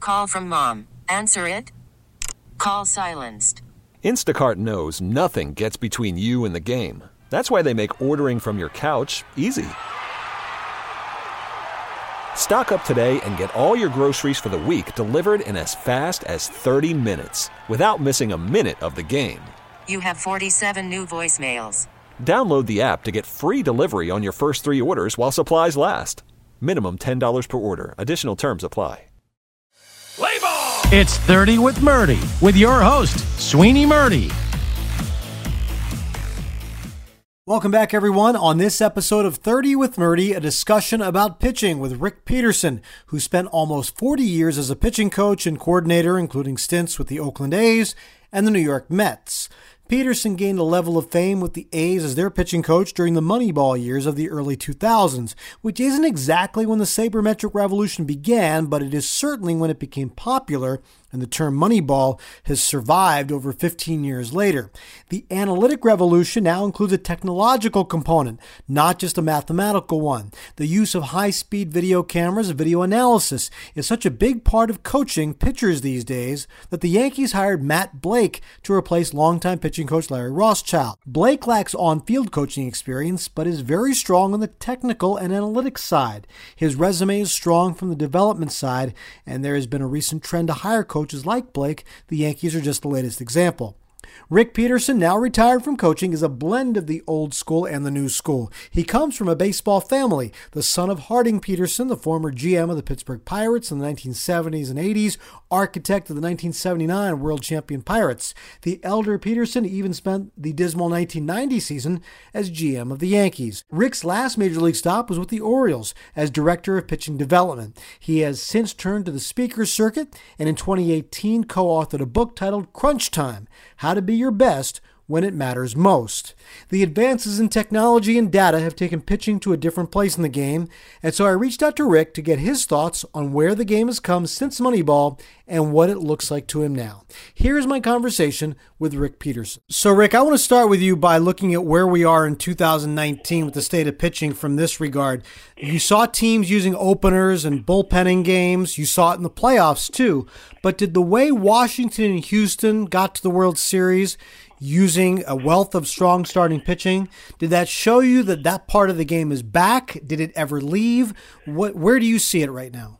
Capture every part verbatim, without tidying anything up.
Call from mom. Answer it. Call silenced. Instacart knows nothing gets between you and the game. That's why they make ordering from your couch easy. Stock up today and get all your groceries for the week delivered in as fast as thirty minutes without missing a minute of the game. You have forty-seven new voicemails. Download the app to get free delivery on your first three orders while supplies last. Minimum ten dollars per order. Additional terms apply. Play ball! It's thirty with Murdy with your host, Sweeney Murdy. Welcome back, everyone. On this episode of thirty with Murdy, a discussion about pitching with Rick Peterson, who spent almost forty years as a pitching coach and coordinator, including stints with the Oakland A's and the New York Mets. Peterson gained a level of fame with the A's as their pitching coach during the Moneyball years of the early two thousands, which isn't exactly when the sabermetric revolution began, but it is certainly when it became popular, and the term Moneyball has survived over fifteen years later. The analytic revolution now includes a technological component, not just a mathematical one. The use of high-speed video cameras and video analysis is such a big part of coaching pitchers these days that the Yankees hired Matt Blake to replace longtime pitching coach Larry Rothschild. Blake lacks on-field coaching experience, but is very strong on the technical and analytics side. His resume is strong from the development side, and there has been a recent trend to hire coaches Coaches like Blake. The Yankees are just the latest example. Rick Peterson, now retired from coaching, is a blend of the old school and the new school. He comes from a baseball family, the son of Harding Peterson, the former G M of the Pittsburgh Pirates in the nineteen seventies and eighties, architect of the nineteen seventy-nine world champion Pirates. The elder Peterson even spent the dismal nineteen ninety season as G M of the Yankees. Rick's last major league stop was with the Orioles as director of pitching development. He has since turned to the speakers circuit and in twenty eighteen co-authored a book titled Crunch Time: How to Be Your Best When It Matters Most. The advances in technology and data have taken pitching to a different place in the game, and so I reached out to Rick to get his thoughts on where the game has come since Moneyball and what it looks like to him now. Here's my conversation with Rick Peterson. So Rick, I want to start with you by looking at where we are in two thousand nineteen with the state of pitching from this regard. You saw teams using openers and bullpenning games. You saw it in the playoffs too. But did the way Washington and Houston got to the World Series using a wealth of strong starting pitching, did that show you that that part of the game is back? Did it ever leave? What, where do you see it right now?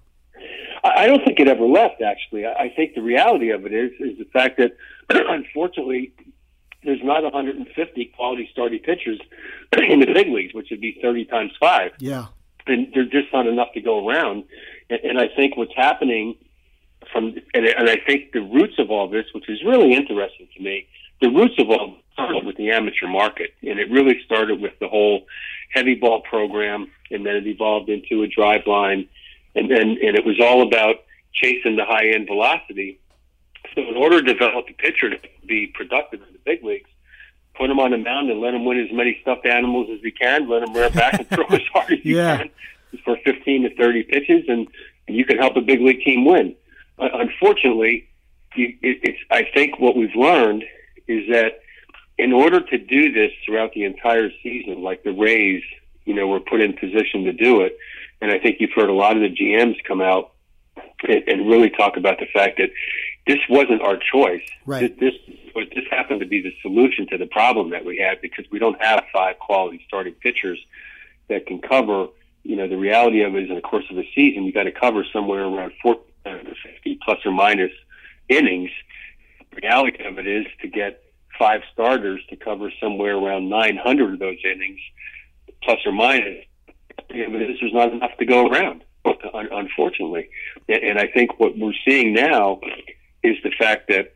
I don't think it ever left, actually. I think the reality of it is is the fact that, unfortunately, there's not one hundred fifty quality starting pitchers in the big leagues, which would be thirty times five. Yeah. And there's just not enough to go around. And, and I think what's happening from, and, and I think the roots of all this, which is really interesting to me, the roots of all started with the amateur market, and it really started with the whole heavy ball program, and then it evolved into a drive line, and then and it was all about chasing the high end velocity. So in order to develop a pitcher to be productive in the big leagues, put him on the mound and let him win as many stuffed animals as he can, let him run back and throw as hard as you yeah. can for fifteen to thirty pitches, and, and you can help a big league team win. Uh, unfortunately, you, it, it's I think what we've learned is that in order to do this throughout the entire season, like the Rays, you know, were put in position to do it, and I think you've heard a lot of the G Ms come out and, and really talk about the fact that this wasn't our choice. Right. This, this this happened to be the solution to the problem that we had, because we don't have five quality starting pitchers that can cover. You know, the reality of it is, in the course of a season, you got to cover somewhere around forty to fifty plus or minus innings. The reality of it is to get five starters to cover somewhere around nine hundred of those innings, plus or minus. There's not enough to go around, unfortunately. And I think what we're seeing now is the fact that,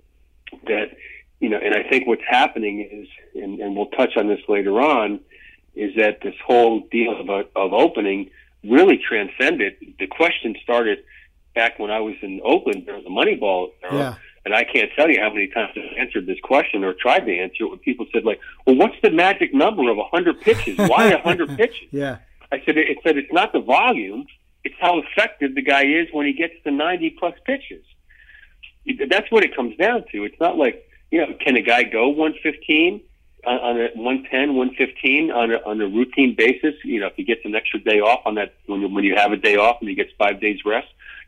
that you know, and I think what's happening is, and, and we'll touch on this later on, is that this whole deal of, of opening really transcended. The question started back when I was in Oakland during the Moneyball era. Yeah. And I can't tell you how many times I've answered this question or tried to answer it when people said, like, well, what's the magic number of one hundred pitches? Why one hundred pitches? Yeah. I said, it said it's not the volume, it's how effective the guy is when he gets to ninety plus pitches. That's what it comes down to. It's not like, you know, can a guy go one fifteen on, on a one ten, one fifteen on a, on a routine basis? You know, if he gets an extra day off on that, when, when you have a day off and he gets five days rest,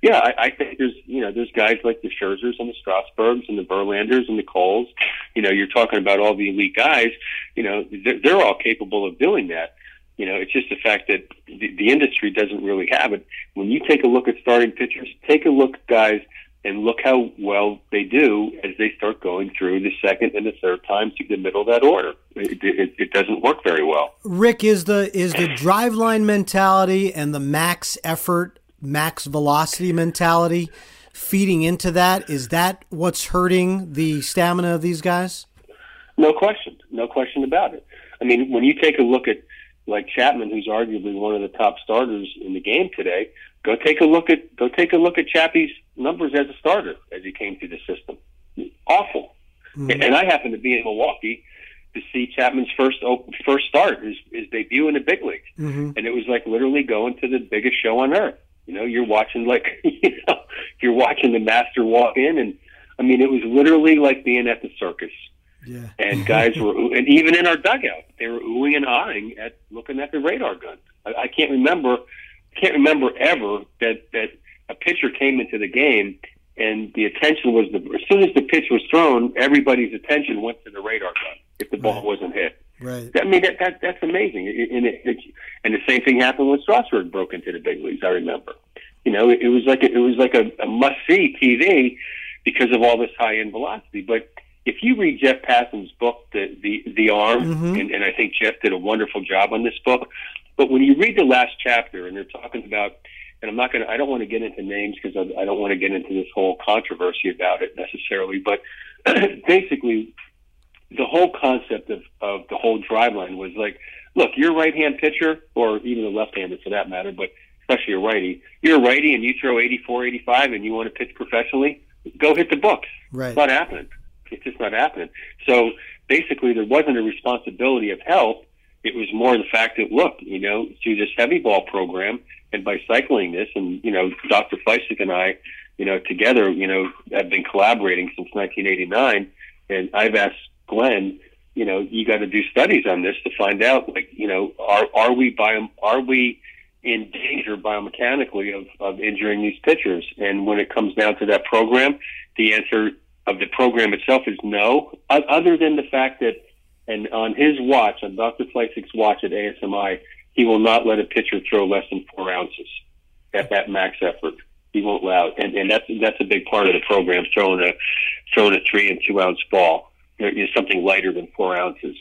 yeah, I, I think there's, you know, there's guys like the Scherzers and the Strasburgs and the Verlanders and the Coles. You know, you're talking about all the elite guys. You know, they're, they're all capable of doing that. You know, it's just the fact that the, the industry doesn't really have it. When you take a look at starting pitchers, take a look, guys, and look how well they do as they start going through the second and the third time to the middle of that order. It, it, it doesn't work very well. Rick, is the is the driveline mentality and the max effort, max velocity mentality feeding into that? Is that what's hurting the stamina of these guys? No question. No question about it. I mean, when you take a look at like Chapman, who's arguably one of the top starters in the game today, go take a look at go take a look at Chappie's numbers as a starter as he came through the system. Awful. Mm-hmm. And I happened to be in Milwaukee to see Chapman's first first start, his, his debut in the big leagues, mm-hmm. and it was like literally going to the biggest show on earth. You know, you're watching like you know, you're watching the master walk in, and I mean, it was literally like being at the circus. Yeah. And guys were, and even in our dugout, they were oohing and ahhing at looking at the radar gun. I, I can't remember, can't remember ever that that a pitcher came into the game and the attention was the as soon as the pitch was thrown, everybody's attention went to the radar gun if the ball right. wasn't hit. Right. I mean that, that that's amazing. And it, it, and the same thing happened when Strasburg broke into the big leagues. I remember. You know, it, it was like a, it was like a, a must see T V because of all this high end velocity, but. If you read Jeff Passan's book, The the, the Arm, mm-hmm. and, and I think Jeff did a wonderful job on this book, but when you read the last chapter and they're talking about, and I'm not going to, I don't want to get into names because I, I don't want to get into this whole controversy about it necessarily, but basically the whole concept of, of the whole driveline was like, look, you're a right-hand pitcher, or even a left-handed for that matter, but especially a righty. You're a righty and you throw eighty-four, eighty-five and you want to pitch professionally, go hit the books. Right. It's not happening. It's just not happening. So basically there wasn't a responsibility of help. It was more the fact that, look, you know, through this heavy ball program and by cycling this, and, you know, Doctor Fleisig and I, you know, together, you know, have been collaborating since nineteen eighty-nine. And I've asked Glenn, you know, you got to do studies on this to find out, like, you know, are, are we bio, are we in danger biomechanically of, of injuring these pitchers? And when it comes down to that program, the answer of the program itself is no, other than the fact that, and on his watch, on Doctor Fleisig's watch at A S M I, he will not let a pitcher throw less than four ounces at that max effort. He won't allow it. And, and that's, that's a big part of the program, throwing a, throwing a three and two ounce ball, you know, something lighter than four ounces.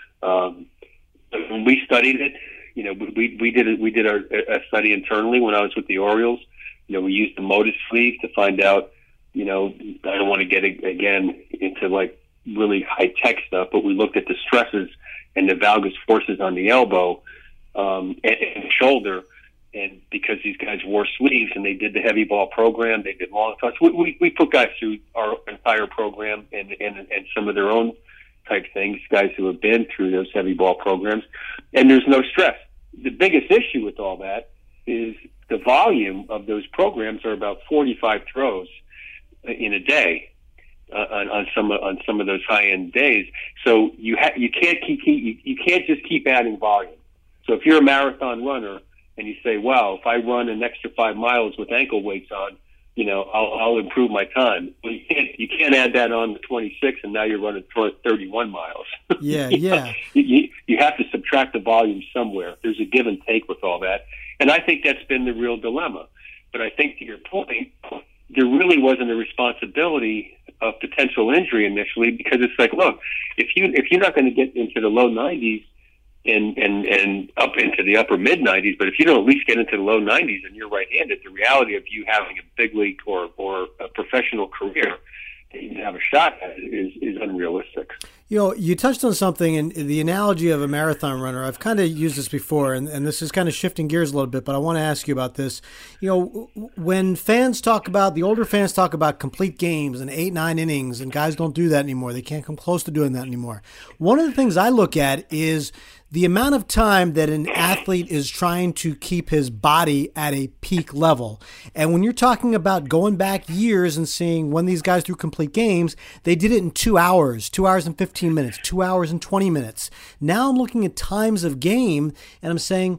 Um, when we studied it, you know, we, we did, a, we did our, a study internally when I was with the Orioles. You know, we used the Modus sleeve to find out, you know, I don't want to get again into like really high tech stuff, but we looked at the stresses and the valgus forces on the elbow um, and, and shoulder, and because these guys wore sleeves and they did the heavy ball program, they did long toss. We, we, we put guys through our entire program and, and and some of their own type things, guys who have been through those heavy ball programs, and there's no stress. The biggest issue with all that is the volume of those programs are about forty-five throws in a day uh, on, on some on some of those high end days. So you ha- you can't keep, keep you, you can't just keep adding volume. So if you're a marathon runner and you say, "Wow, if I run an extra five miles with ankle weights on, you know, I'll, I'll improve my time." Well, you can't you can't add that on to twenty-six and now you're running thirty-one miles. Yeah, you yeah. know, you, you have to subtract the volume somewhere. There's a give and take with all that, and I think that's been the real dilemma. But I think to your point, there really wasn't a responsibility of potential injury initially, because it's like, look, if you if you're not going to get into the low nineties and and and up into the upper mid nineties, but if you don't at least get into the low nineties and you're right-handed, the reality of you having a big league or or a professional career that you have a shot at is is unrealistic. You know, you touched on something in the analogy of a marathon runner. I've kind of used this before, and, and this is kind of shifting gears a little bit, but I want to ask you about this. You know, when fans talk about, the older fans talk about complete games and eight, nine innings, and guys don't do that anymore. They can't come close to doing that anymore. One of the things I look at is the amount of time that an athlete is trying to keep his body at a peak level. And when you're talking about going back years and seeing when these guys threw complete games, they did it in two hours, two hours and fifteen minutes, two hours and twenty minutes. Now I'm looking at times of game and I'm saying,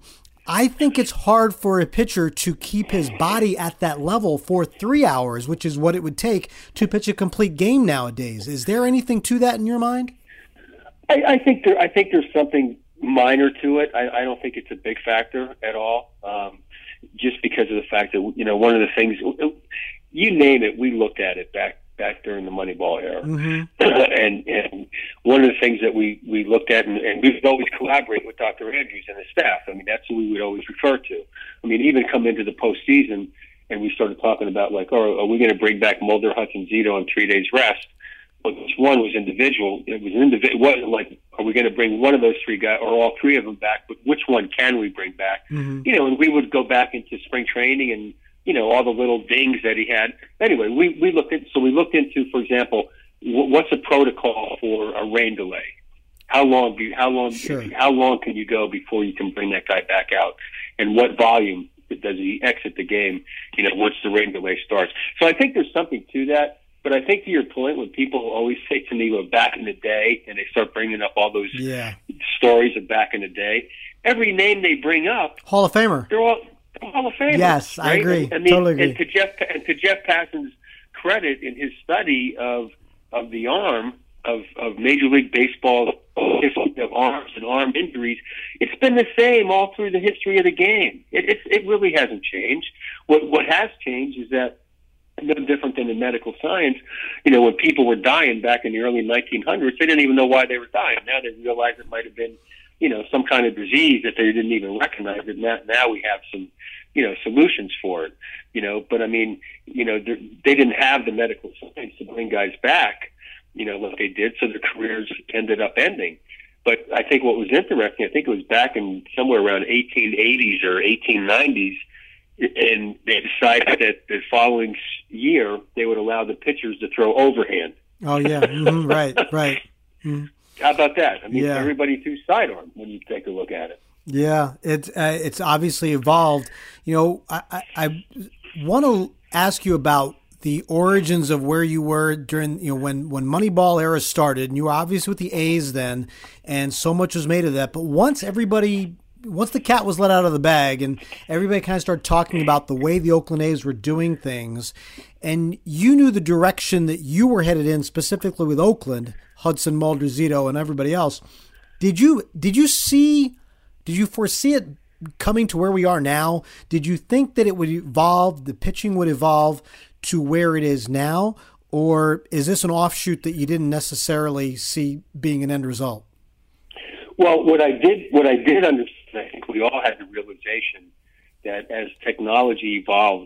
I think it's hard for a pitcher to keep his body at that level for three hours, which is what it would take to pitch a complete game nowadays. Is there anything to that in your mind? I, I think there. I think there's something minor to it. I, I don't think it's a big factor at all. Um, just because of the fact that, you know, one of the things, you name it, we looked at it back back during the Moneyball era. Mm-hmm. and and one of the things that we, we looked at, and, and we would always collaborate with Doctor Andrews and his staff. I mean, that's who we would always refer to. I mean, even come into the postseason, and we started talking about, like, oh, are we going to bring back Mulder, Hudson, Zito on three days rest? Well, each one was individual. It was an individual. It wasn't like, are we going to bring one of those three guys or all three of them back? But which one can we bring back? Mm-hmm. You know, and we would go back into spring training and, you know, all the little dings that he had. Anyway, we, we looked at, so we looked into, for example, w- what's a protocol for a rain delay? How long do you, how long, sure. how long can you go before you can bring that guy back out? And what volume does he exit the game, you know, once the rain delay starts? So I think there's something to that. But I think to your point, when people always say to me, well, back in the day, and they start bringing up all those yeah. stories of back in the day, every name they bring up, Hall of Famer, they're all Hall of Famers. Yes, right? I agree. And, I mean, totally agree. And to Jeff, and to Jeff Passan's credit, in his study of of the arm of of Major League Baseball history of arms and arm injuries, it's been the same all through the history of the game. It it, it really hasn't changed. What what has changed is that, no different than in medical science, you know, when people were dying back in the early nineteen hundreds, they didn't even know why they were dying. Now they realize it might have been, you know, some kind of disease that they didn't even recognize. And now, now we have some, you know, solutions for it, you know. But I mean, you know, they didn't have the medical science to bring guys back, you know, like they did, so their careers ended up ending. But I think what was interesting, I think it was back in somewhere around eighteen eighties or eighteen nineties, and they decided that the following year they would allow the pitchers to throw overhand. Oh, yeah. Mm-hmm. Right, right. Mm-hmm. How about that? I mean, yeah. everybody threw sidearm when you take a look at it. Yeah, it's uh, it's obviously evolved. You know, I, I, I want to ask you about the origins of where you were during, you know, when, when Moneyball era started, and you were obviously with the A's then, and so much was made of that. But once everybody... Once the cat was let out of the bag and everybody kind of started talking about the way the Oakland A's were doing things, and you knew the direction that you were headed in, specifically with Oakland, Hudson, Mulder, Zito, and everybody else, did you did you see, did you foresee it coming to where we are now? Did you think that it would evolve, the pitching would evolve to where it is now, or is this an offshoot that you didn't necessarily see being an end result? Well, what I did, what I did understand, I think we all had the realization that as technology evolves,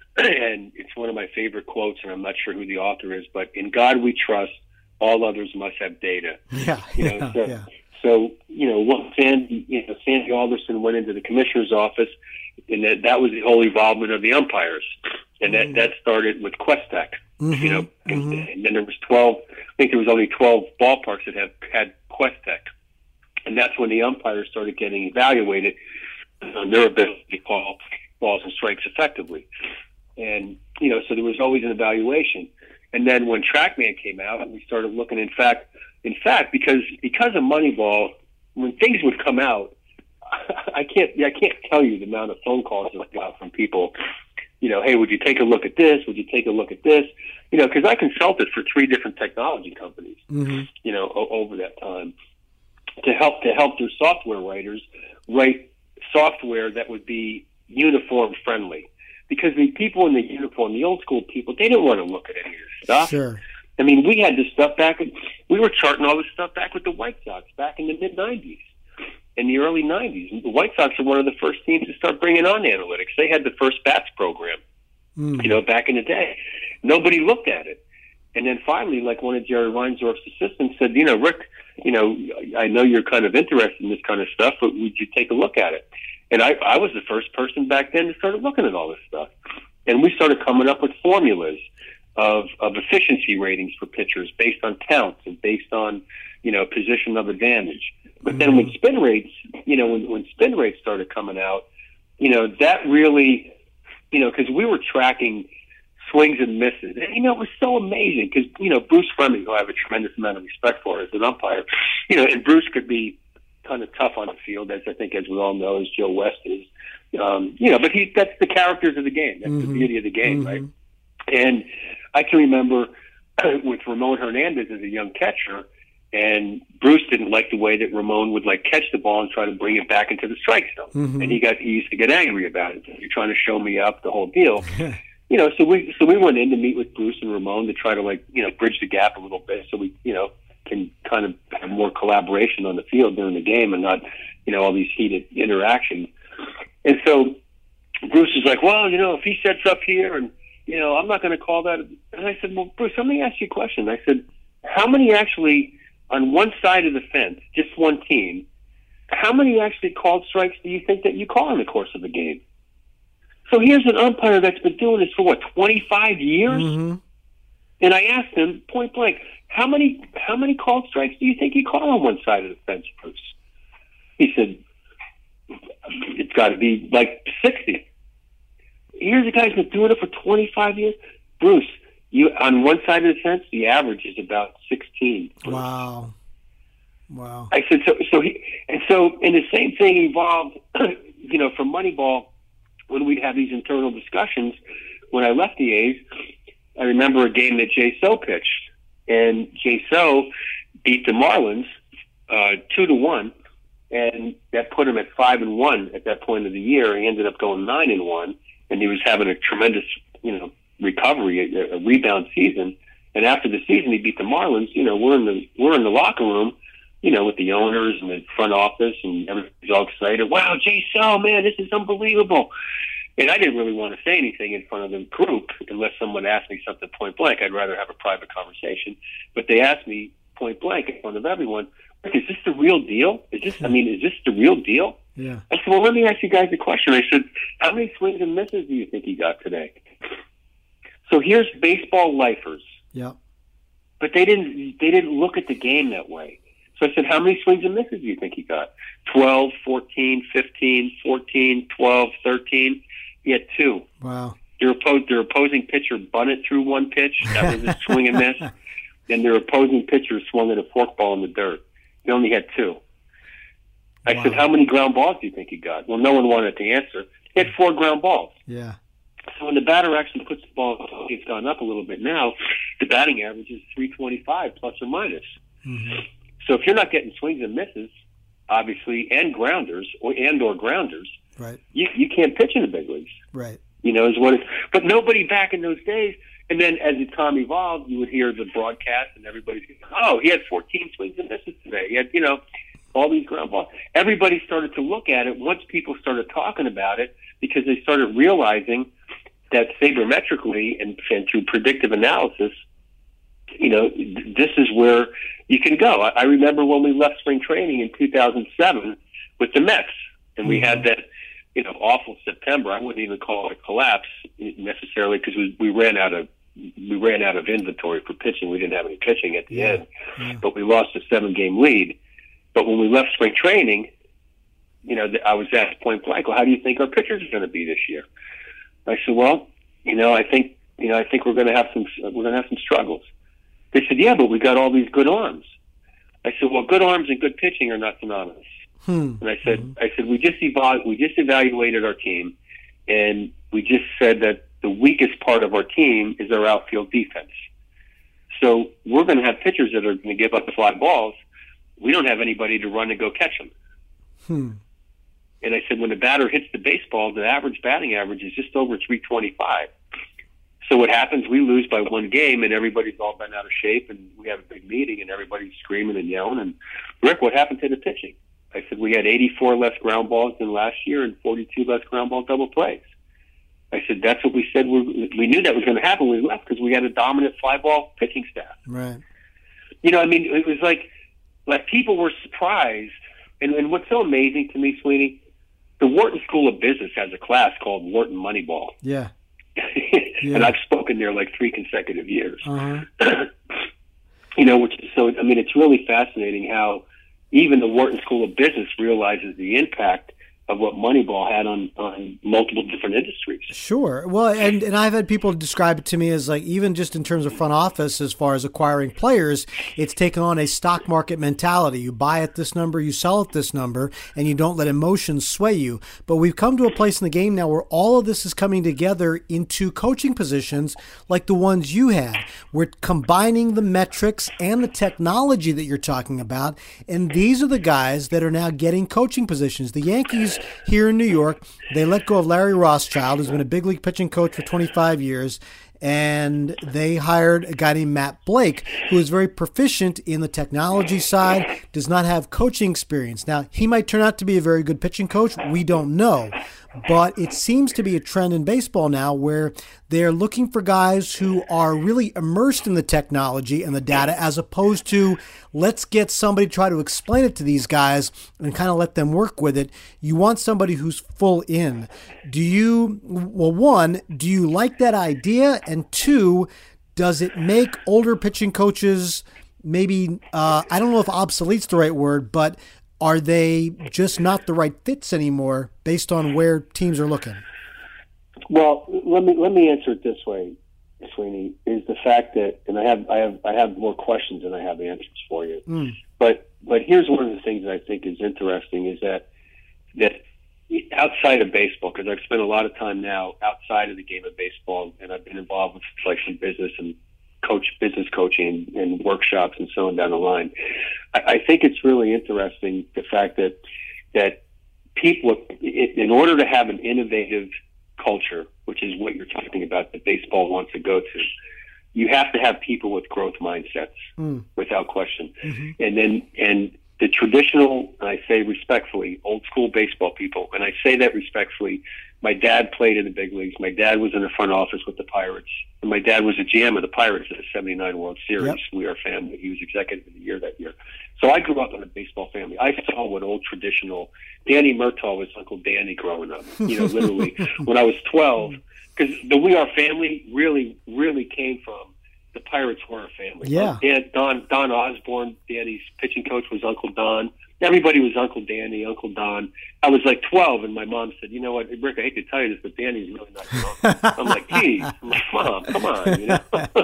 and it's one of my favorite quotes, and I'm not sure who the author is, but in God we trust, all others must have data. Yeah, you know, yeah, so, yeah. so, you know, once Sandy, you know, Sandy Alderson went into the commissioner's office, and that, that was the whole evolvement of the umpires. And that, mm-hmm. that started with Questec, mm-hmm. you know, and, mm-hmm. and then there was twelve, I think there was only twelve ballparks that had, had Questec. And that's when the umpires started getting evaluated on their ability to call balls and strikes effectively. And, you know, so there was always an evaluation. And then when TrackMan came out, we started looking, in fact, in fact, because because of Moneyball, when things would come out, I can't I can't tell you the amount of phone calls I got from people, you know, hey, would you take a look at this? Would you take a look at this? You know, because I consulted for three different technology companies, mm-hmm. you know, o- over that time. to help to help their software writers write software that would be uniform friendly. Because the people in the uniform, the old school people, they didn't want to look at any of this stuff. Sure. I mean, we had this stuff back, in, we were charting all this stuff back with the White Sox back in the mid nineties, in the early nineties. The White Sox were one of the first teams to start bringing on analytics. They had the first bats program, mm. you know, back in the day. Nobody looked at it. And then finally, like one of Jerry Reinsdorf's assistants said, you know, Rick, you know, I know you're kind of interested in this kind of stuff, but would you take a look at it? And I, I was the first person back then to start looking at all this stuff. And we started coming up with formulas of, of efficiency ratings for pitchers based on counts and based on, you know, position of advantage. But mm-hmm. then when spin rates, you know, when, when spin rates started coming out, you know, that really, you know, because we were tracking swings and misses. And, you know, it was so amazing because, you know, Bruce Fleming, who I have a tremendous amount of respect for as an umpire, you know, and Bruce could be kind of tough on the field, as I think, as we all know, as Joe West is. Um, you know, but he that's the characters of the game. That's mm-hmm. the beauty of the game, mm-hmm. right? And I can remember with Ramon Hernandez as a young catcher, and Bruce didn't like the way that Ramon would like catch the ball and try to bring it back into the strike zone. Mm-hmm. And he got he used to get angry about it. You're trying to show me up, the whole deal. You know, so we so we went in to meet with Bruce and Ramon to try to like, you know, bridge the gap a little bit so we, you know, can kind of have more collaboration on the field during the game and not, you know, all these heated interactions. And so Bruce is like, well, you know, if he sets up here and, you know, I'm not going to call that. And I said, well, Bruce, let me ask you a question. I said, how many actually on one side of the fence, just one team, how many actually called strikes do you think that you call in the course of a game? So here's an umpire that's been doing this for, what, twenty-five years? Mm-hmm. And I asked him point blank, how many how many called strikes do you think you call on one side of the fence, Bruce? He said, it's got to be like sixty. Here's a guy who's been doing it for twenty-five years. Bruce, you on one side of the fence, the average is about sixteen. Bruce. Wow. Wow. I said, so, so he, and so, and the same thing evolved, you know, from Moneyball when we'd have these internal discussions. When I left the A's, I remember a game that Jay So pitched, and Jay So beat the Marlins uh, two to one, and that put him at five and one at that point of the year. He ended up going nine and one, and he was having a tremendous, you know, recovery, a, a rebound season. And after the season, he beat the Marlins. You know, we're in the we're in the locker room, you know, with the owners and the front office, and everybody's all excited. Wow, Jay So, man, this is unbelievable. And I didn't really want to say anything in front of the group unless someone asked me something point blank. I'd rather have a private conversation. But they asked me point blank in front of everyone, is this the real deal? Is this, I mean, is this the real deal? Yeah. I said, well, let me ask you guys a question. I said, how many swings and misses do you think he got today? So here's baseball lifers. Yeah. But they didn't, they didn't look at the game that way. So I said, how many swings and misses do you think he got? twelve, fourteen, fifteen, fourteen, twelve, thirteen. He had two. Wow. Their, opposed, their opposing pitcher bunted through one pitch. That was a swing and miss. And their opposing pitcher swung at a forkball in the dirt. He only had two. I wow. said, how many ground balls do you think he got? Well, no one wanted to answer. He had four ground balls. Yeah. So when the batter actually puts the ball, it's gone up a little bit now, the batting average is three twenty-five plus or minus. Mm-hmm. So if you're not getting swings and misses, obviously, and grounders, or and or grounders, right, you you can't pitch in the big leagues. Right. You know, is what it, but nobody back in those days. And then as the time evolved, you would hear the broadcast, and everybody's going, oh, he had fourteen swings and misses today. He had, you know, all these ground balls. Everybody started to look at it once people started talking about it, because they started realizing that sabermetrically and, and through predictive analysis, you know, this is where you can go. I, I remember when we left spring training in two thousand seven with the Mets, and we mm-hmm. had that, you know, awful September. I wouldn't even call it a collapse necessarily, because we, we ran out of we ran out of inventory for pitching. We didn't have any pitching at the yeah. end, yeah. but we lost a seven game lead. But when we left spring training, you know, I was asked point blank, well, how do you think our pitchers are going to be this year? I said, well, you know, I think, you know, I think we're going to have some, we're going to have some struggles. They said, yeah, but we got all these good arms. I said, well, good arms and good pitching are not synonymous. Hmm. And I said, mm-hmm. I said, we just evalu- we just evaluated our team, and we just said that the weakest part of our team is our outfield defense. So we're going to have pitchers that are going to give up the fly balls. We don't have anybody to run and go catch them. Hmm. And I said, when the batter hits the baseball, the average batting average is just over three twenty-five. So what happens, we lose by one game, and everybody's all bent out of shape, and we have a big meeting, and everybody's screaming and yelling. And, Rick, what happened to the pitching? I said, we had eighty-four less ground balls than last year and forty-two less ground ball double plays. I said, that's what we said. We, we knew that was going to happen when we left, because we had a dominant fly ball pitching staff. Right. You know, I mean, it was like, like people were surprised. And, and what's so amazing to me, Sweeney, the Wharton School of Business has a class called Wharton Moneyball. Yeah. yeah. And I've spoken there like three consecutive years. Uh-huh. You know, which so I mean, it's really fascinating how even the Wharton School of Business realizes the impact of what Moneyball had on, on multiple different industries. Sure. Well, and, and I've had people describe it to me as like, even just in terms of front office, as far as acquiring players, it's taken on a stock market mentality. You buy at this number, you sell at this number, and you don't let emotions sway you. But we've come to a place in the game now where all of this is coming together into coaching positions like the ones you had. We're combining the metrics and the technology that you're talking about, and these are the guys that are now getting coaching positions. The Yankees here in New York, they let go of Larry Rothschild, who's been a big league pitching coach for twenty-five years, and they hired a guy named Matt Blake, who is very proficient in the technology side, does not have coaching experience. Now, he might turn out to be a very good pitching coach. We don't know. But it seems to be a trend in baseball now where they're looking for guys who are really immersed in the technology and the data, as opposed to let's get somebody to try to explain it to these guys and kind of let them work with it. You want somebody who's full in. Do you, well, one, do you like that idea? And two, does it make older pitching coaches maybe, uh, I don't know if obsolete's the right word, but are they just not the right fits anymore based on where teams are looking? Well, let me let me answer it this way, Sweeney, is the fact that, and I have I have I have more questions than I have answers for you. Mm. But but here's one of the things that I think is interesting is that that outside of baseball, because I've spent a lot of time now outside of the game of baseball, and I've been involved with like some business and coach business coaching and workshops and so on down the line. I, I think it's really interesting the fact that that people, in order to have an innovative culture, which is what you're talking about that baseball wants to go to, you have to have people with growth mindsets, mm. without question. Mm-hmm. And then and the traditional, and I say respectfully, old school baseball people, and I say that respectfully, my dad played in the big leagues. My dad was in the front office with the Pirates. And my dad was a G M of the Pirates at the seventy-nine World Series. Yep. We are family. He was executive of the year that year. So I grew up in a baseball family. I saw what old traditional, Danny Murtaugh was Uncle Danny growing up, you know, literally. When I was twelve, because the We Are Family really, really came from the Pirates were a family. Yeah. Dan, Don, Don Osborne, Danny's pitching coach, was Uncle Don. Everybody was Uncle Danny, Uncle Don. I was like twelve, and my mom said, "You know what, Rick? I hate to tell you this, but Danny's really not your uncle." I'm like, "Geez, I'm like, Mom, come on." You know?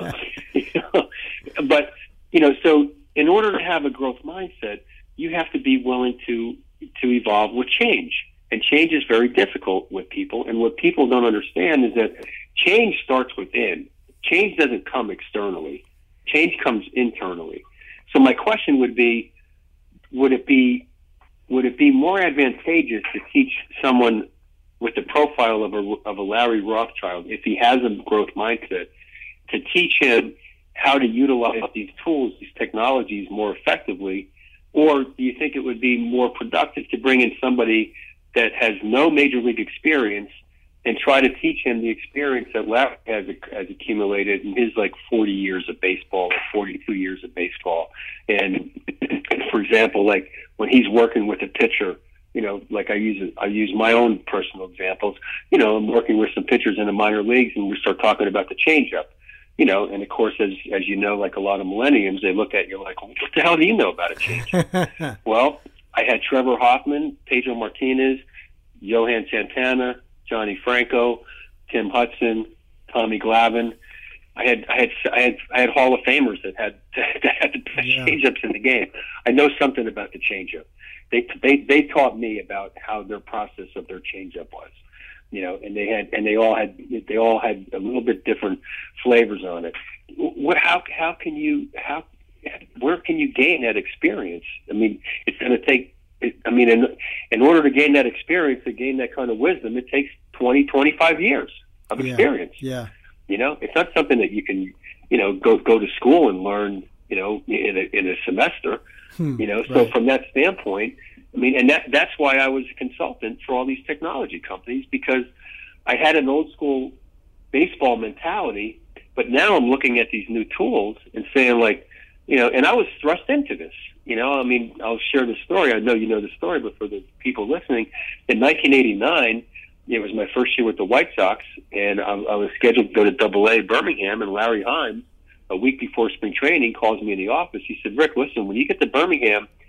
you know? But you know, so in order to have a growth mindset, you have to be willing to to evolve with change, and change is very difficult with people. And what people don't understand is that change starts within. Change doesn't come externally. Change comes internally. So my question would be, would it be would it be more advantageous to teach someone with the profile of a, of a Larry Rothschild, if he has a growth mindset, to teach him how to utilize these tools, these technologies more effectively? Or do you think it would be more productive to bring in somebody that has no major league experience and try to teach him the experience that Larry has, has accumulated in his like forty years of baseball or forty-two years of baseball? And for example, like when he's working with a pitcher, you know, like I use I use my own personal examples. You know, I'm working with some pitchers in the minor leagues, and we start talking about the changeup. You know, and of course, as as you know, like a lot of millennials, they look at you like, "What the hell do you know about a changeup?" Well, I had Trevor Hoffman, Pedro Martinez, Johan Santana, Johnny Franco, Tim Hudson, Tommy Glavine. I had I had I had I had Hall of Famers that had that had the best yeah. changeups in the game. I know something about the changeup. They they they taught me about how their process of their changeup was, you know, and they had and they all had they all had a little bit different flavors on it. What how how can you how where can you gain that experience? I mean, it's going to take. It, I mean, in, in order to gain that experience, to gain that kind of wisdom, it takes twenty, twenty-five years of yeah, experience. Yeah. You know, it's not something that you can, you know, go go to school and learn, you know, in a, in a semester. Hmm, you know, so right. From that standpoint, I mean, and that that's why I was a consultant for all these technology companies, because I had an old school baseball mentality, but now I'm looking at these new tools and saying, like, you know, and I was thrust into this. You know, I mean, I'll share the story. I know you know the story, but for the people listening, in nineteen eighty-nine, it was my first year with the White Sox, and I, I was scheduled to go to Double A Birmingham, and Larry Himes, a week before spring training, calls me in the office. He said, "Rick, listen, when you get to Birmingham,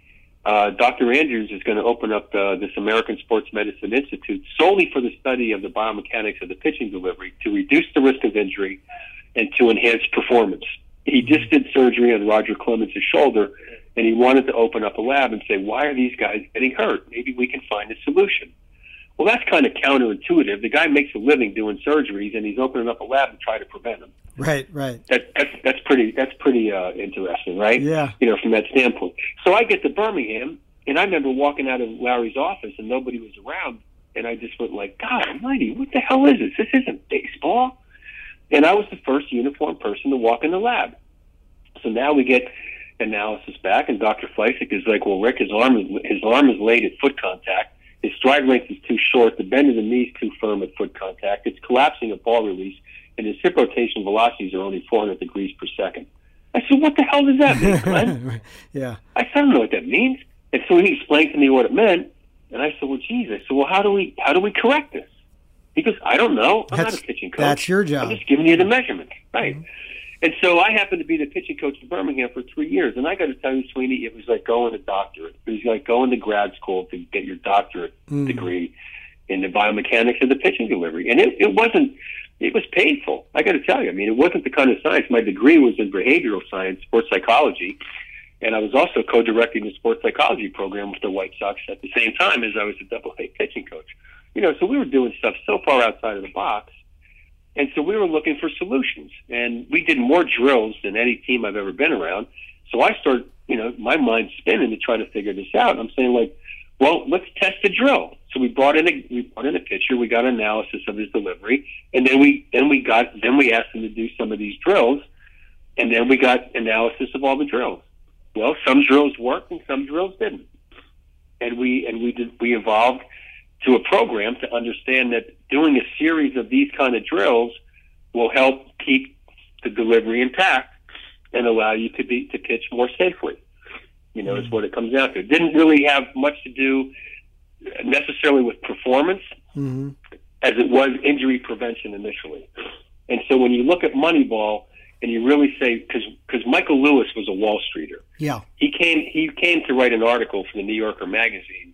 uh, Doctor Andrews is going to open up uh, this American Sports Medicine Institute solely for the study of the biomechanics of the pitching delivery to reduce the risk of injury and to enhance performance. He just did surgery on Roger Clemens' shoulder, and he wanted to open up a lab and say, why are these guys getting hurt? Maybe we can find a solution. Well, that's kind of counterintuitive. The guy makes a living doing surgeries, and he's opening up a lab to try to prevent them. Right, right. That, that's that's pretty that's pretty uh, interesting, right? Yeah. You know, from that standpoint. So I get to Birmingham, and I remember walking out of Larry's office, and nobody was around, and I just went like, God almighty, what the hell is this? This isn't baseball. And I was the first uniformed person to walk in the lab. So now we get analysis back, and Doctor Fleisig is like, well, Rick, his arm is his arm is laid at foot contact. His stride length is too short. The bend of the knee is too firm at foot contact. It's collapsing at ball release, and his hip rotation velocities are only four hundred degrees per second. I said, what the hell does that mean, Glenn? Yeah. I said, I don't know what that means. And so he explained to me what it meant, and I said, well, geez. I said, well, how do we how do we correct this? He goes, I don't know. I'm That's, not a pitching coach. That's your job. I'm just giving you the measurements. Right. Mm-hmm. And so I happened to be the pitching coach in Birmingham for three years. And I got to tell you, Sweeney, it was like going to doctorate. It was like going to grad school to get your doctorate mm. degree in the biomechanics of the pitching delivery. And it, it wasn't, it was painful. I got to tell you, I mean, it wasn't the kind of science. My degree was in behavioral science, sports psychology. And I was also co-directing the sports psychology program with the White Sox at the same time as I was a double-A pitching coach. You know, so we were doing stuff so far outside of the box. And so we were looking for solutions, and we did more drills than any team I've ever been around. So I started, you know, my mind spinning to try to figure this out. I'm saying, like, well, let's test the drill. So we brought in a we brought in a pitcher, we got analysis of his delivery, and then we then we got then we asked him to do some of these drills, and then we got analysis of all the drills. Well, some drills worked and some drills didn't, and we and we did we evolved to a program to understand that doing a series of these kind of drills will help keep the delivery intact and allow you to be to pitch more safely. You know, mm-hmm. is what it comes down to. It didn't really have much to do necessarily with performance mm-hmm. as it was injury prevention initially. And so when you look at Moneyball and you really say, because because Michael Lewis was a Wall Streeter. Yeah. He came he came to write an article for the New Yorker magazine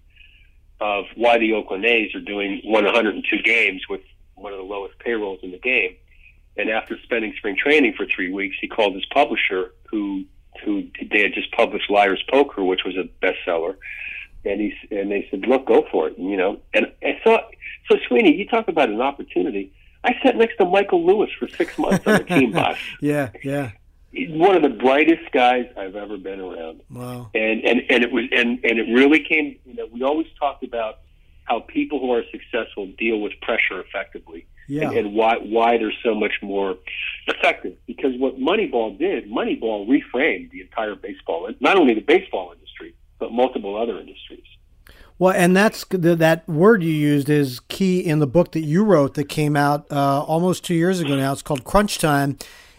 of why the Oakland A's are doing one hundred two games with one of the lowest payrolls in the game. And after spending spring training for three weeks, he called his publisher, who who they had just published Liar's Poker, which was a bestseller, and he and they said, "Look, go for it." And, you know, and I thought, so Sweeney, you talk about an opportunity. I sat next to Michael Lewis for six months on the team bus. Yeah, yeah. He's one of the brightest guys I've ever been around. Wow. And and and it was and and it really came. You know, we always talked about how people who are successful deal with pressure effectively. Yeah. And, and why why they're so much more effective. Because what Moneyball did, Moneyball reframed the entire baseball, not only the baseball industry, but multiple other industries. Well, and that's the, that word you used is key in the book that you wrote that came out uh, almost two years ago now. It's called Crunch Time,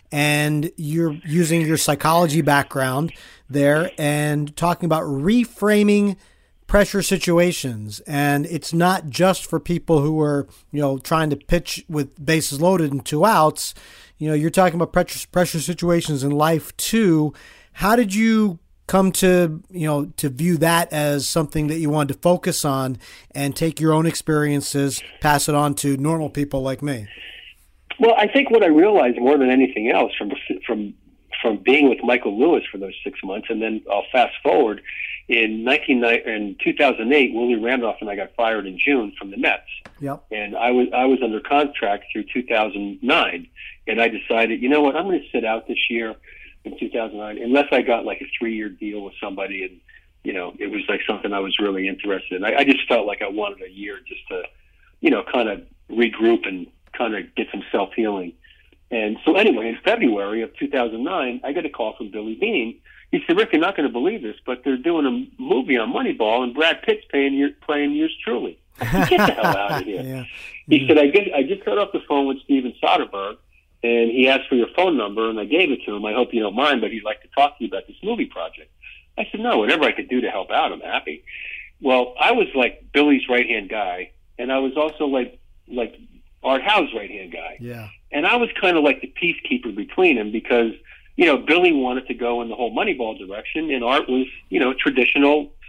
and you're using your psychology background there and talking about reframing pressure situations. And it's not just for people who are, you know, trying to pitch with bases loaded and two outs. You know, you're talking about pressure pressure situations in life too. How did you come to, you know, to view that as something that you wanted to focus on and take your own experiences, pass it on to normal people like me? Well, I think what I realized more than anything else from from from being with Michael Lewis for those six months, and then I'll fast forward in nineteen in two thousand eight, Willie Randolph and I got fired in June from the Mets. Yep. And I was I was under contract through two thousand nine, and I decided, you know what, I'm going to sit out this year in two thousand nine, unless I got like a three-year deal with somebody, and you know, it was like something I was really interested in. I, I just felt like I wanted a year just to, you know, kind of regroup and kind of get some self-healing. And so anyway, in February of two thousand nine, I got a call from Billy Beane. He said, Rick, you're not going to believe this, but they're doing a movie on Moneyball, and Brad Pitt's playing, your, playing yours truly. Get the hell out of here. Yeah. He yeah. said, I, get, I just got off the phone with Steven Soderbergh, and he asked for your phone number, and I gave it to him. I hope you don't mind, but he'd like to talk to you about this movie project. I said, no, whatever I could do to help out, I'm happy. Well, I was like Billy's right-hand guy, and I was also like like Art Howe's right-hand guy. Yeah. And I was kind of like the peacekeeper between them because, you know, Billy wanted to go in the whole Moneyball direction, and Art was, you know, traditional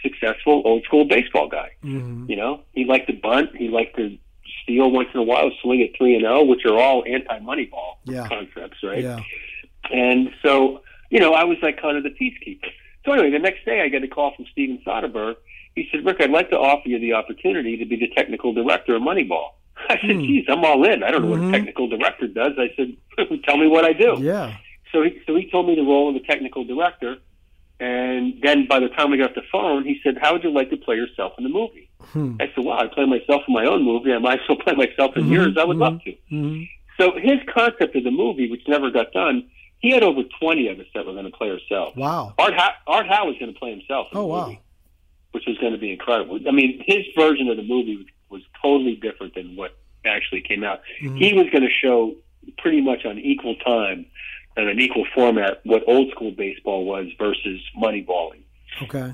successful old school baseball guy. Mm-hmm. You know, he liked to bunt. He liked to steal once in a while, swing at three and zero, which are all anti-Moneyball yeah. concepts, right? Yeah. And so, you know, I was like kind of the peacekeeper. So anyway, the next day I get a call from Steven Soderbergh. He said, Rick, I'd like to offer you the opportunity to be the technical director of Moneyball. I said, Hmm. geez, I'm all in. I don't know Mm-hmm. what a technical director does. I said, tell me what I do. Yeah. So he, so he told me the role of a technical director. And then by the time we got off the phone, he said, how would you like to play yourself in the movie? Hmm. I said, well, I play myself in my own movie. I might as well play myself in Mm-hmm. yours. I would Mm-hmm. love to. Mm-hmm. So his concept of the movie, which never got done, he had over twenty of us that were going to play ourselves. Wow. Art, ha- Art Howe was going to play himself in Oh, the wow. movie, which was going to be incredible. I mean, his version of the movie was, was totally different than what actually came out. Mm-hmm. He was going to show pretty much on equal time and an equal format what old school baseball was versus moneyballing. Okay.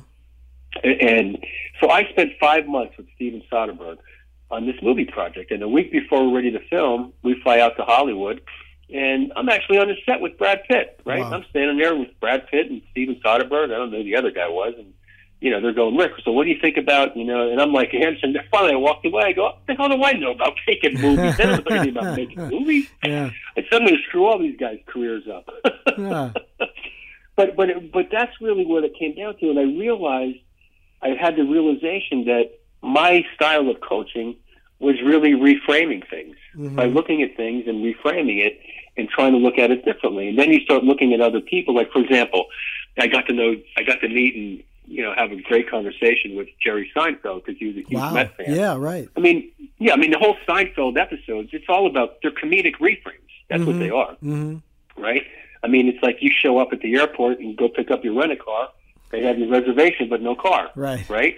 And so I spent five months with Steven Soderbergh on this movie project. And a week before we're ready to film, we fly out to Hollywood. And I'm actually on the set with Brad Pitt, right? Wow. I'm standing there with Brad Pitt and Steven Soderbergh. I don't know who the other guy was. And, you know, they're going, Rick, so what do you think about, you know, and I'm like, and finally I walked away. I go, what the hell do I know about making movies? They don't know anything about making movies. Yeah. And suddenly screw all these guys' careers up. Yeah. But but it, but that's really what it came down to, and I realized I had the realization that my style of coaching was really reframing things Mm-hmm. by looking at things and reframing it and trying to look at it differently. And then you start looking at other people. Like, for example, I got to know, I got to meet and you know have a great conversation with Jerry Seinfeld because he was a huge Wow. Met fan. Yeah. Right. I mean, yeah, I mean the whole Seinfeld episodes. It's all about they're comedic reframes. That's Mm-hmm. what they are, Mm-hmm. right? I mean, it's like you show up at the airport and go pick up your rent-a-car. They have your reservation, but no car. Right. Right.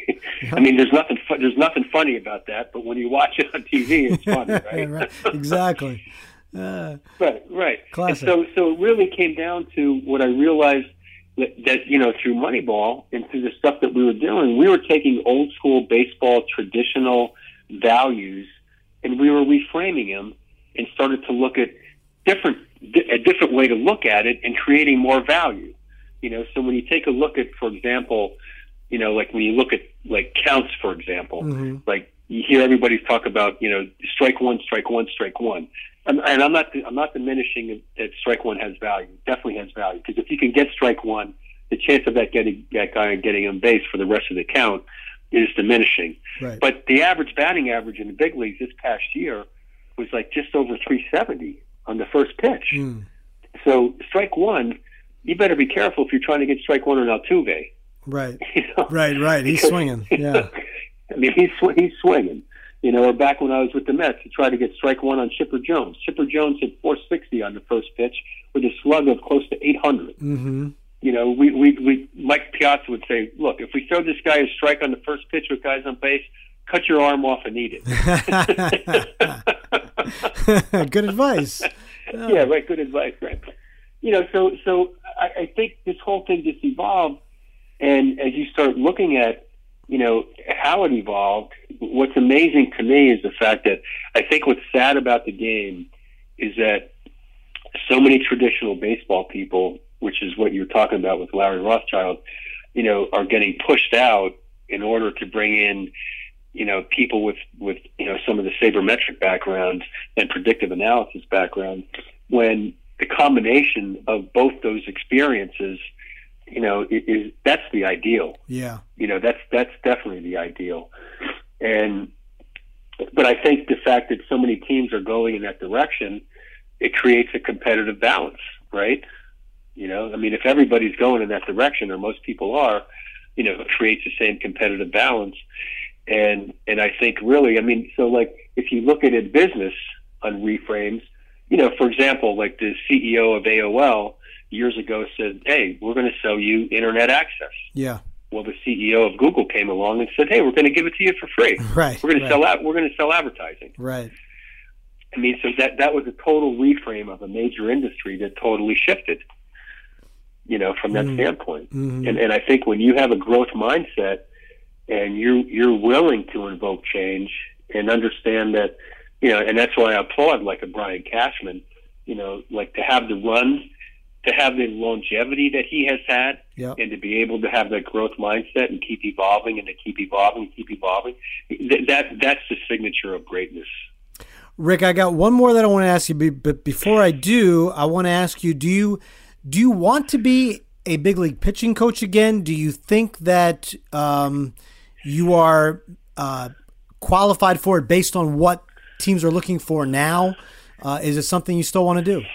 I mean, there's nothing. Fu- there's nothing funny about that. But when you watch it on T V, it's funny, right? Right. Exactly. Uh, Right. Right. Classic. And so, so it really came down to what I realized that, that you know through Moneyball and through the stuff that we were doing, we were taking old school baseball traditional values and we were reframing them and started to look at different a different way to look at it and creating more value. You know, so when you take a look at, for example, you know, like when you look at like counts, for example, Mm-hmm. like you hear everybody talk about, you know, strike one, strike one, strike one. And, and I'm not, I'm not diminishing that strike one has value. It definitely has value because if you can get strike one, the chance of that getting that guy getting on base for the rest of the count is diminishing. Right. But the average batting average in the big leagues this past year was like just over three seventy on the first pitch. Mm. So strike one, you better be careful if you're trying to get strike one on Altuve. Right. You know? Right. Right. He's Because- swinging. Yeah. I mean, he's sw- he's swinging. You know, or back when I was with the Mets, to try to get strike one on Chipper Jones. Chipper Jones hit four sixty on the first pitch with a slug of close to eight hundred. Mm-hmm. You know, we, we, we, Mike Piazza would say, look, if we throw this guy a strike on the first pitch with guys on base, cut your arm off and eat it. Good advice. Yeah, right. Good advice, right? You know, so so I, I think this whole thing just evolved, and as you start looking at, you know, how it evolved, what's amazing to me is the fact that I think what's sad about the game is that so many traditional baseball people, which is what you're talking about with Larry Rothschild, you know, are getting pushed out in order to bring in, you know, people with, with, you know, some of the sabermetric background and predictive analysis background, when the combination of both those experiences, you know, is, is that's the ideal. Yeah. You know, that's that's definitely the ideal. And but I think the fact that so many teams are going in that direction, it creates a competitive balance, right? You know, I mean, if everybody's going in that direction, or most people are, you know, it creates the same competitive balance. And and I think really, I mean, so like if you look at it business on reframes, you know, for example, like the C E O of A O L years ago said, hey, we're going to sell you internet access. Yeah. Well, the C E O of Google came along and said, hey, we're going to give it to you for free. Right. We're going right. to sell out. We're going to sell advertising. Right. I mean, so that that was a total reframe of a major industry that totally shifted, you know, from that Mm. standpoint. Mm-hmm. And and I think when you have a growth mindset and you're you're willing to invoke change and understand that, you know, and that's why I applaud like a Brian Cashman, you know, like to have the run, to have the longevity that he has had, yep. and to be able to have that growth mindset and keep evolving and to keep evolving and keep evolving, th- that that's the signature of greatness. Rick, I got one more that I want to ask you, but before I do, I want to ask you, do you do you want to be a big league pitching coach again? Do you think that um, you are uh, qualified for it based on what teams are looking for now? Uh, is it something you still want to do?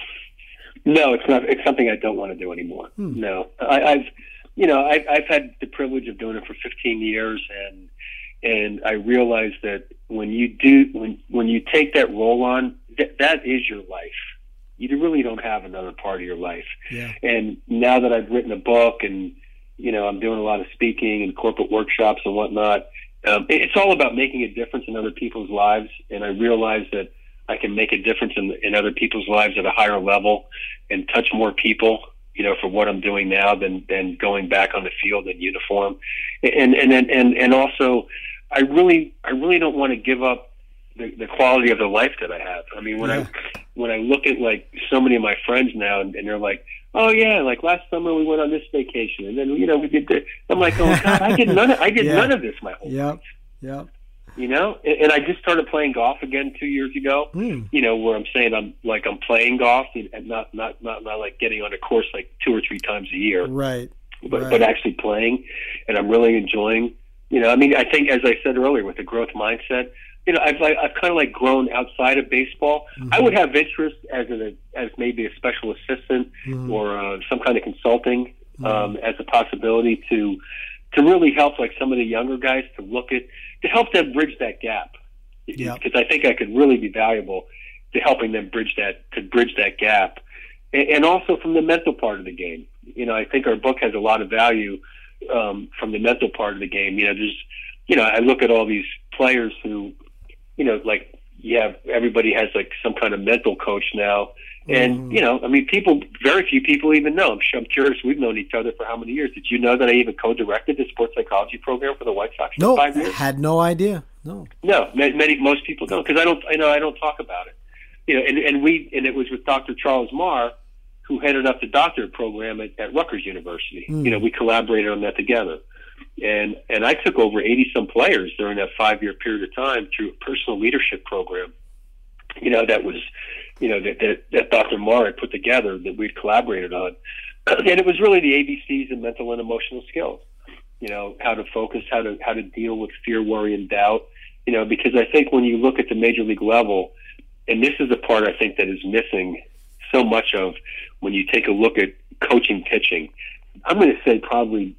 No, it's not. It's something I don't want to do anymore. Hmm. No, I, I've, you know, I, I've had the privilege of doing it for fifteen years, and and I realize that when you do, when when you take that role on, th- that is your life. You really don't have another part of your life. Yeah. And now that I've written a book, and you know, I'm doing a lot of speaking and corporate workshops and whatnot, um, it's all about making a difference in other people's lives. And I realize that I can make a difference in, in other people's lives at a higher level and touch more people, you know, for what I'm doing now than, than going back on the field in uniform. And, and, and, and, and also I really, I really don't want to give up the, the quality of the life that I have. I mean, when yeah. I, when I look at like so many of my friends now and, and they're like, oh yeah, like last summer we went on this vacation and then, you know, we did this. I'm like, oh God, I did none of, I did yeah. none of this my whole yep. life. Yep. You know, and I just started playing golf again two years ago. Mm. You know, where I'm saying I'm like I'm playing golf and not not not not like getting on a course like two or three times a year. Right. But right. but actually playing, and I'm really enjoying. You know, I mean, I think as I said earlier, with the growth mindset, you know, I've like, I've kind of like grown outside of baseball. Mm-hmm. I would have interest as a as maybe a special assistant mm-hmm. or uh, some kind of consulting mm-hmm. um, as a possibility to to really help like some of the younger guys to look at. To help them bridge that gap, because yep. I think I could really be valuable to helping them bridge that to bridge that gap, and, and also from the mental part of the game. You know, I think our book has a lot of value um, from the mental part of the game. You know, there's, you know, I look at all these players who, you know, like you have everybody has like some kind of mental coach now, and mm. you know, I mean, people, very few people even know. I'm, sure, I'm curious. We've known each other for how many years? Did you know that I even co-directed the sports psychology program for the White Sox for no, five years? No, had no idea. No, no, many most people don't because I don't. I know I don't talk about it. You know, and, and we and it was with Doctor Charles Marr, who headed up the doctorate program at, at Rutgers University. Mm. You know, we collaborated on that together, and and I took over eighty some players during that five year period of time through a personal leadership program. You know, that was. You know, that, that, that Doctor Marr had put together that we'd collaborated on. And it was really the A B Cs of mental and emotional skills. You know, how to focus, how to how to deal with fear, worry, and doubt. You know, because I think when you look at the major league level, and this is the part I think that is missing so much of when you take a look at coaching pitching, I'm going to say probably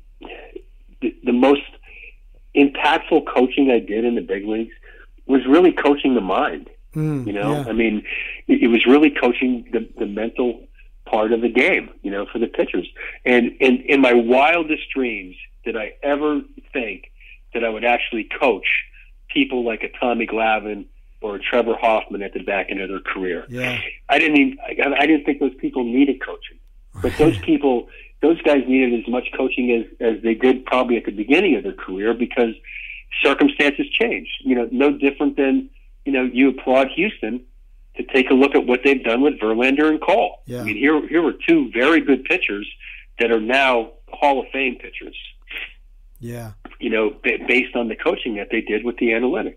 the, the most impactful coaching I did in the big leagues was really coaching the mind. Mm, you know, yeah. I mean, it, it was really coaching the, the mental part of the game, you know, for the pitchers. And, and in my wildest dreams, did I ever think that I would actually coach people like a Tommy Glavine or a Trevor Hoffman at the back end of their career? Yeah. I didn't even, I, I didn't think those people needed coaching, but those people, those guys needed as much coaching as, as they did probably at the beginning of their career because circumstances change. You know, no different than, you know, you applaud Houston to take a look at what they've done with Verlander and Cole. Yeah. I mean, here here were two very good pitchers that are now Hall of Fame pitchers. Yeah. You know, b- based on the coaching that they did with the analytics.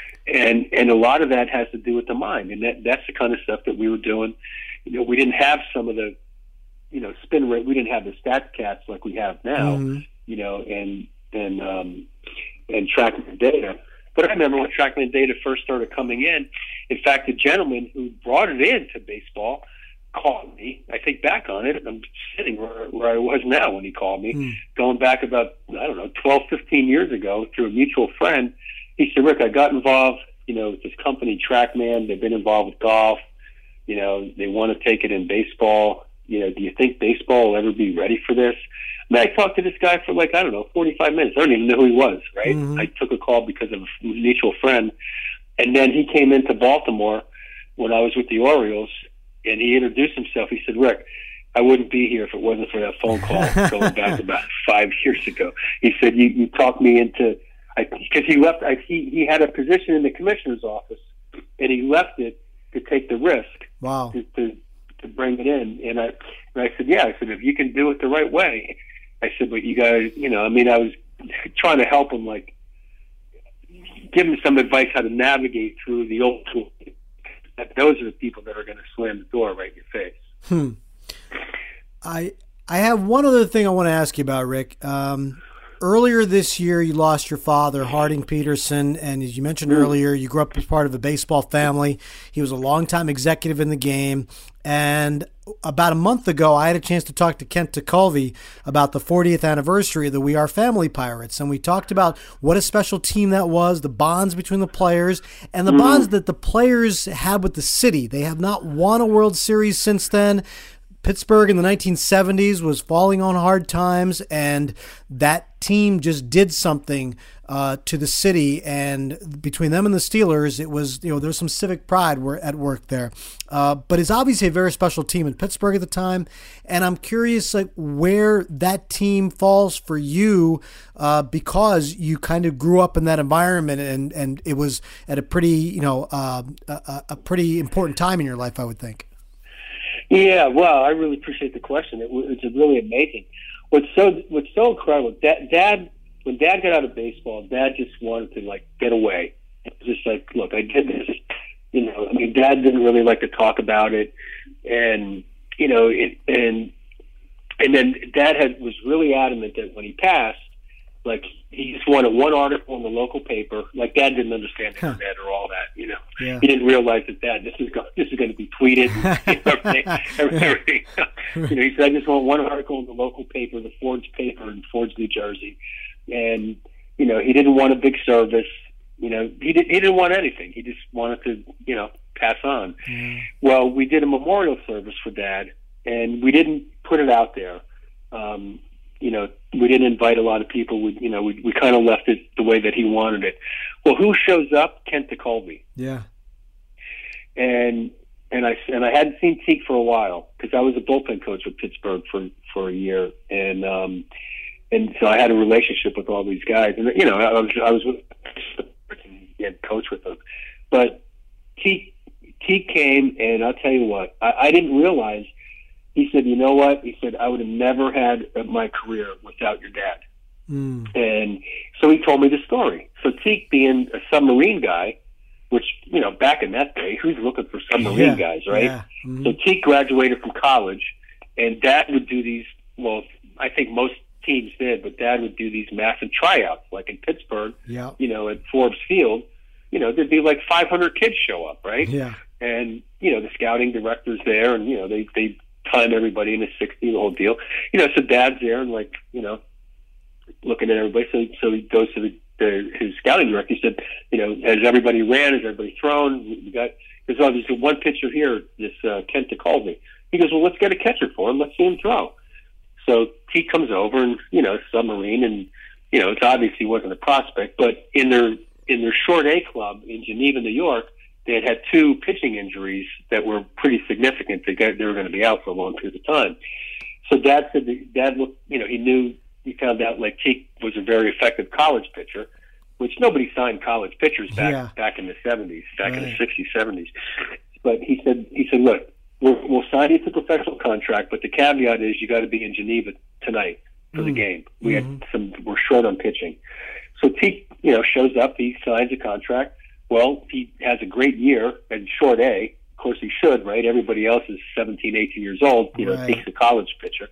And and a lot of that has to do with the mind. And that that's the kind of stuff that we were doing. You know, we didn't have some of the, you know, spin rate. We didn't have the stats cats like we have now, mm-hmm. you know, and, and, um, and tracking the data. But I remember when tracking the data first started coming in. In fact, the gentleman who brought it into baseball called me. I think back on it, I'm sitting where, where I was now when he called me, mm. going back about, I don't know, twelve, fifteen years ago through a mutual friend. He said, Rick, I got involved, you know, with this company, TrackMan. They've been involved with golf. You know, they want to take it in baseball. You know, do you think baseball will ever be ready for this? I mean, I talked to this guy for like, I don't know, forty-five minutes. I don't even know who he was, right? Mm-hmm. I took a call because of a mutual friend. And then he came into Baltimore when I was with the Orioles, and he introduced himself. He said, Rick, I wouldn't be here if it wasn't for that phone call going back about five years ago. He said, you, you talked me into, because he left, I, he, he had a position in the commissioner's office, and he left it to take the risk. Wow. To, to, to bring it in. And I, and I said, yeah, I said, if you can do it the right way, I said, but you guys, you know, I mean, I was trying to help him, like, give him some advice how to navigate through the old tool. Those are the people that are going to slam the door right in your face. Hmm. I I have one other thing I want to ask you about, Rick. Um, earlier this year, you lost your father, Harding Peterson, and as you mentioned mm-hmm. earlier, you grew up as part of a baseball family. He was a longtime executive in the game. And about a month ago, I had a chance to talk to Kent Tekulve about the fortieth anniversary of the We Are Family Pirates. And we talked about what a special team that was, the bonds between the players, and the mm-hmm. bonds that the players had with the city. They have not won a World Series since then. Pittsburgh in the nineteen seventies was falling on hard times, and that team just did something uh, to the city. And between them and the Steelers, it was, you know, there was some civic pride at work there. Uh, but it's obviously a very special team in Pittsburgh at the time, and I'm curious, like, where that team falls for you, uh, because you kind of grew up in that environment, and and it was at a pretty, you know, uh, a, a pretty important time in your life, I would think. Yeah, well, I really appreciate the question. It, it's really amazing. What's so what's so incredible, Dad, Dad, when Dad got out of baseball, Dad just wanted to, like, get away. It was just like, look, I did this. You know, I mean, Dad didn't really like to talk about it, and you know, it, and and then Dad had was really adamant that when he passed, like, he just wanted one article in the local paper. Like, Dad didn't understand the internet or all that, you know. Yeah. He didn't realize that, Dad, this is go- this is going to be tweeted. And everything, everything. You know, he said, I just want one article in the local paper, the Ford's paper in Ford's, New Jersey. And, you know, he didn't want a big service. You know, he, did, he didn't want anything. He just wanted to, you know, pass on. Mm. Well, we did a memorial service for Dad, and we didn't put it out there. Um You know, we didn't invite a lot of people. We, you know, we we kind of left it the way that he wanted it. Well, who shows up? Kent Tekulve. Yeah. And and I and I hadn't seen Teak for a while because I was a bullpen coach with Pittsburgh for for a year, and um, and so I had a relationship with all these guys, and you know, I was I was with and coach with them, but Teak Teak came, and I'll tell you what, I, I didn't realize. He said, you know what? He said, I would have never had my career without your dad. Mm. And so he told me the story. So Teak, being a submarine guy, which, you know, back in that day, who's looking for submarine yeah. guys, right? Yeah. Mm-hmm. So Teak graduated from college, and Dad would do these, well, I think most teams did, but Dad would do these massive tryouts, like in Pittsburgh, yeah. you know, at Forbes Field. You know, there'd be like five hundred kids show up, right? Yeah. And, you know, the scouting director's there, and, you know, they, they, time everybody in a sixty, the whole deal. You know, so Dad's there and, like, you know, looking at everybody. So, so he goes to the, the his scouting director. He said, you know, has everybody ran? Has everybody thrown? We got because oh, there's one pitcher here, this uh, Kent Tekulve. He goes, well, let's get a catcher for him. Let's see him throw. So he comes over and, you know, submarine, and, you know, it's obviously wasn't a prospect, but in their in their short A club in Geneva, New York, they had had two pitching injuries that were pretty significant. They got, they were going to be out for a long period of time. So Dad said that Dad looked, you know, he knew, he found out like Teak was a very effective college pitcher, which nobody signed college pitchers back yeah. back in the seventies, back right. in the sixties, seventies. But he said, he said, look, we'll, we'll sign you to a professional contract, but the caveat is you got to be in Geneva tonight for mm. the game. We mm-hmm. had some, we're short on pitching. So Teak, you know, shows up, he signs a contract. Well, he has a great year in short A. Of course, he should, right? Everybody else is seventeen, eighteen years old. You know, right. Teak's a college pitcher.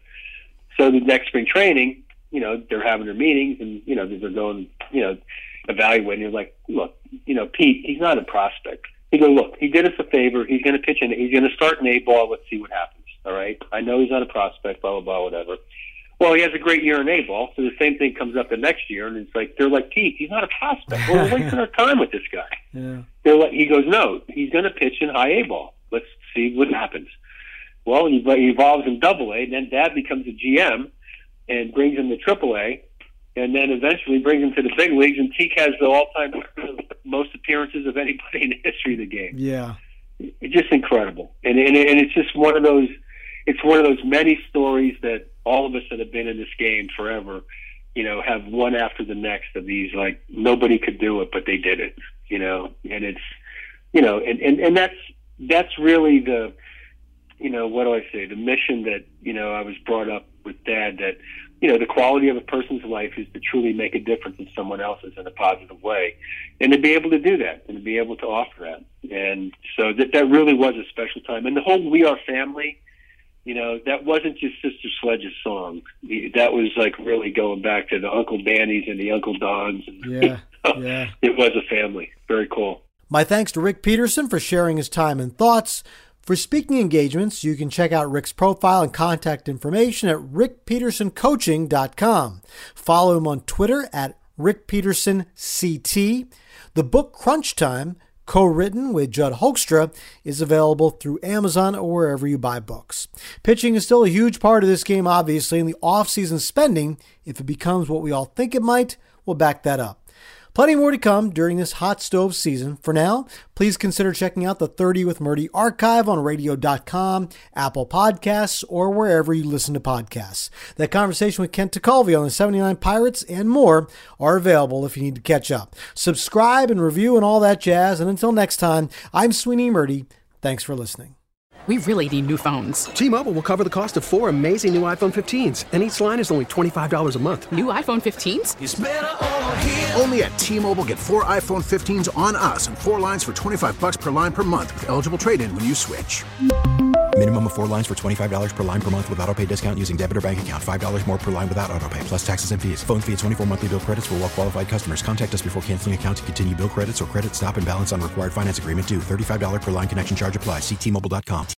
So the next spring training, you know, they're having their meetings, and you know, they're going, you know, evaluating. They're like, look, you know, Pete, he's not a prospect. He goes, look, he did us a favor. He's going to pitch in. He's going to start an A ball. Let's see what happens. All right. I know he's not a prospect. Blah blah blah. Whatever. Well, he has a great year in A ball, so the same thing comes up the next year, and it's like they're like, Pete, he's not a prospect. Well, we're wasting our time with this guy. Yeah. They're like, he goes, no, he's going to pitch in high A ball. Let's see what happens. Well, he, he evolves in Double A, and then Dad becomes a G M and brings him to Triple A, and then eventually brings him to the big leagues. And Teak has the all-time most appearances of anybody in the history of the game. Yeah, it's just incredible, and and, and it's just one of those. It's one of those many stories that all of us that have been in this game forever, you know, have one after the next of these, like, nobody could do it, but they did it, you know, and it's, you know, and, and, and that's, that's really the, you know, what do I say? The mission that, you know, I was brought up with Dad, that, you know, the quality of a person's life is to truly make a difference in someone else's in a positive way. And to be able to do that and to be able to offer that. And so that, that really was a special time. And the whole We Are Family, you know, that wasn't just Sister Sledge's song. That was like really going back to the Uncle Danny's and the Uncle Don's. And, yeah, yeah. It was a family. Very cool. My thanks to Rick Peterson for sharing his time and thoughts. For speaking engagements, you can check out Rick's profile and contact information at rick peterson coaching dot com. Follow him on Twitter at rick peterson c t. The book Crunch Time, co-written with Judd Hoekstra, is available through Amazon or wherever you buy books. Pitching is still a huge part of this game, obviously, and the off-season spending, if it becomes what we all think it might, will back that up. Plenty more to come during this hot stove season. For now, please consider checking out the thirty with Murdy archive on radio dot com, Apple Podcasts, or wherever you listen to podcasts. That conversation with Kent Tekulve on the seventy-nine Pirates and more are available if you need to catch up. Subscribe and review and all that jazz. And until next time, I'm Sweeney Murdy. Thanks for listening. We really need new phones. T-Mobile will cover the cost of four amazing new iPhone fifteens, and each line is only twenty-five dollars a month. New iPhone fifteens? It's better over here. Only at T-Mobile, get four iPhone fifteens on us and four lines for twenty-five dollars per line per month with eligible trade-in when you switch. Minimum of four lines for twenty-five dollars per line per month with autopay discount using debit or bank account. five dollars more per line without autopay, plus taxes and fees. Phone fee at twenty-four monthly bill credits for well-qualified customers. Contact us before canceling account to continue bill credits or credit stop and balance on required finance agreement due. thirty-five dollars per line connection charge applies. See T Mobile dot com.